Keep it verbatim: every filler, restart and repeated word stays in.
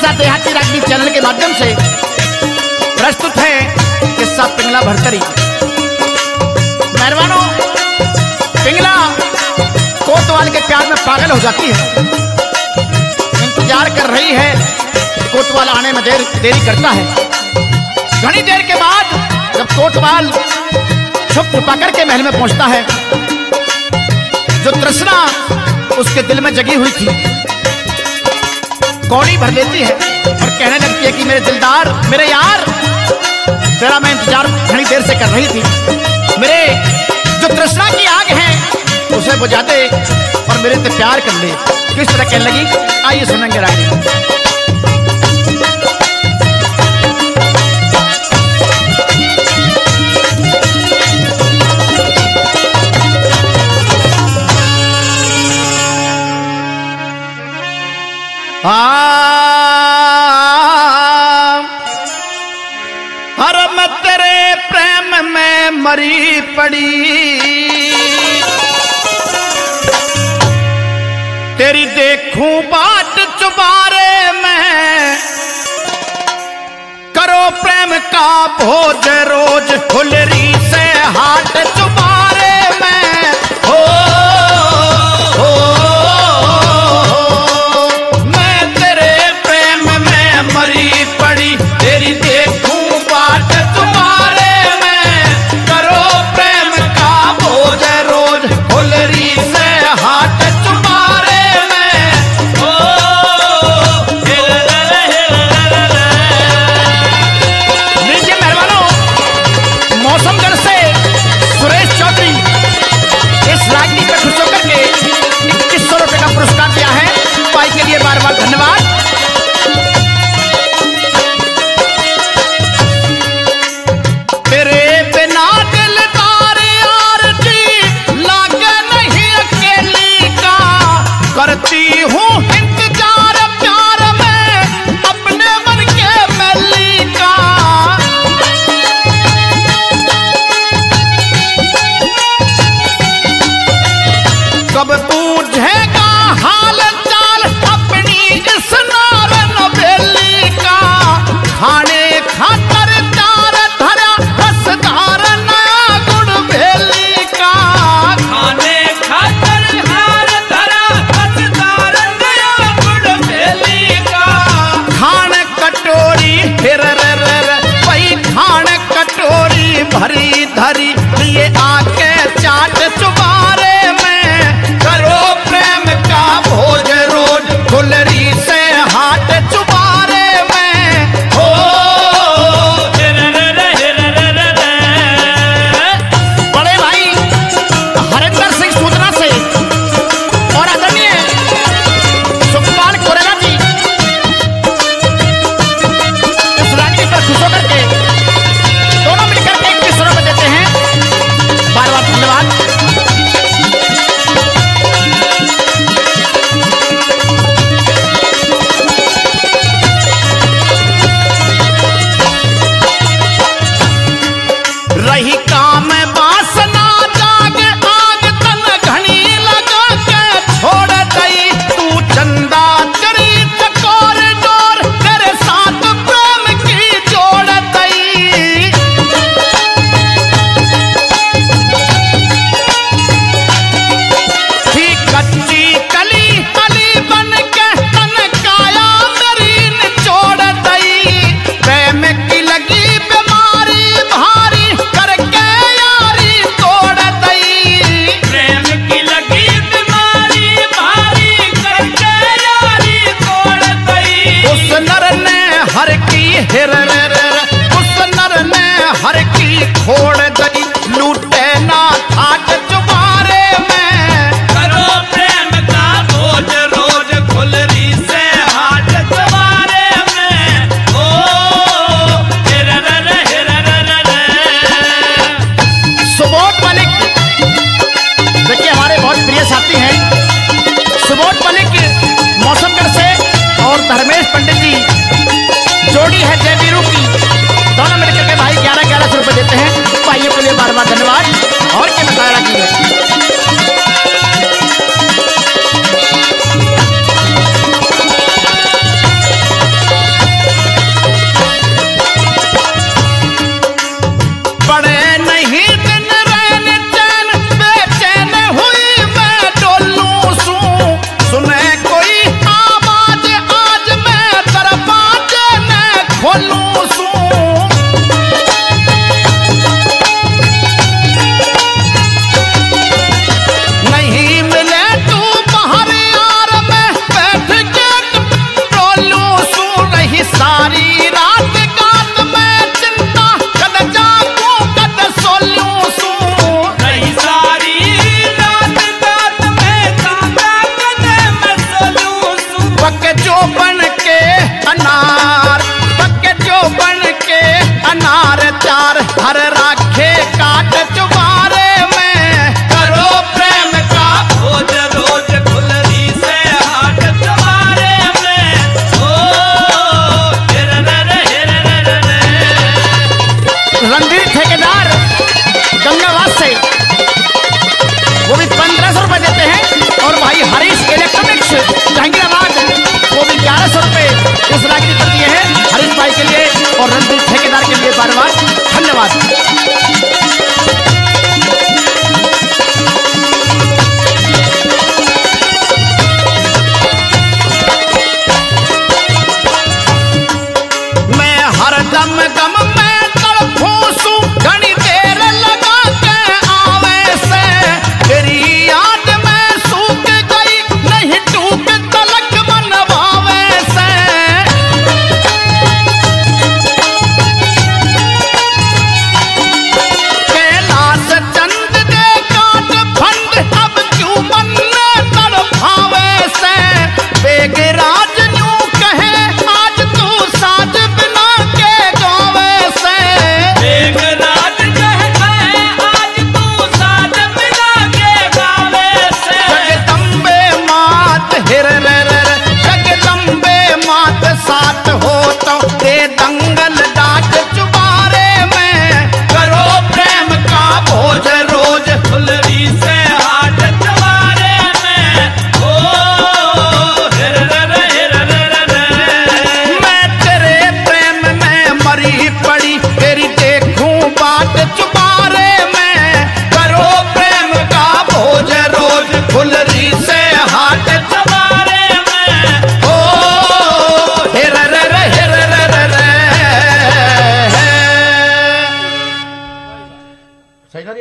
किस्सा देहाती रागनी चैनल के माध्यम से प्रस्तुत है किस्सा पिंगला भरतरी। मेहरबानों, पिंगला कोतवाल के प्यार में पागल हो जाती है, इंतजार कर रही है, कोतवाल आने में देर देरी करता है। घनी देर के बाद जब कोतवाल छुप छुपा करके महल में पहुंचता है, जो तृष्णा उसके दिल में जगी हुई थी कौड़ी भर लेती है और कहने लगती है कि मेरे दिलदार, मेरे यार, तेरा मैं इंतजार घनी देर से कर रही थी। मेरे जो तृष्णा की आग है उसे बुझा दे और मेरे से प्यार कर ले। किस तरह कहने लगी, आइए सुनेंगे रानी। हर मैं तेरे प्रेम में मरी पड़ी, तेरी देखूं बाट चुबारे में, करो प्रेम का भोज रोज खुलरी से हाट चुबारे में। हो हो भरी धरी लिए आके चाट चुबारे में, करो प्रेम का भोज रोज खुलरी से हाट चुबारे में। हो बड़े भाई हरिंदर सिंह सूचना से और आदरणीय सुखपाल कोरेला जी इस रागनी पर खुश होकर के दोनों मिलकर के इक्कीस रुपए देते हैं। बार बार धन्यवाद। रही काम वासना जाग आग तन घनी लगा के छोड़ गई, तू चंदा करी चकोर डोर तेरे साथ प्रेम की जोड़ गई। थी कच्ची कली कली बन के तन काया मेरी निचोड़ गई, प्रेम की लगी बीमारी भारी करके यारी तोड़ गई। प्रेम की लगी बीमारी भारी करके यारी तोड़ गई। उस नर ने हर की हिर उस नर ने हर की खोड़ गई, लूटे ना ठाट चुबारे में, करो प्रेम का भोज रोज खुलरी से हाट चुबारे में। ओ हिर सुबोध मलिक, देखिए हमारे बहुत प्रिय साथी हैं सुबोध मलिक मौसमगढ़ से और धर्मेश पंडित जी, जोड़ी है जय वीरू की, दोनों मिलकर के भाई ग्यारह ग्यारह सौ रुपए देते हैं। भाइयों के लिए बार बार धन्यवाद। और क्या बताया कि रही सारी रात गात में चिंता कद जागू कद सोलूं सू रही सारी रात गात में चिंता कद मैं सोलूं सू पक जो बन के अनार पक जो बन के अनार चार हर राखे काट चुबारे में करो प्रेम का भोज रोज खुलरी से हाट तुम्हारे में ओ हिर रे हिर रे रणधीर ठेकेदार गंगावास से वो भी पंद्रह सौ रुपए देते हैं और भाई हरीश इलेक्ट्रॉनिक्स जहांगीराबाद वो भी ग्यारह सौ रुपए इस रागिनी पर दिए हैं हरीश भाई के लिए और रणधीर ठेकेदार के लिए बार बार धन्यवाद। मैं हरदम गम में तड़फूं घनी देर लगा के आवे से तेरी याद में सूख गई नहीं टूक तलक बनवावे से कैलाश चंद दे काट फंड अब क्यों मन तड़फावे से बेगराज यूं कहे आज तू साज बिना के गावे से एक रात कहता है आज तू साथ मिला के गावे से जगदम्बे मात हिर रे रे रे, जगदम्बे मात साथ हो तो दे दंगल डाक चुबारे में करो प्रेम का भोज रोज फुलरी से हाट तुम्हारे में ओ हिर रे हिर रे मैं तेरे प्रेम में मरी पड़ी तेरी देखूं बात चुबारे में करो प्रेम का भोज रोज फुलरी से हाट तुम्हारे में ओ हिर रे रे हिर रे रे रे। सही ना?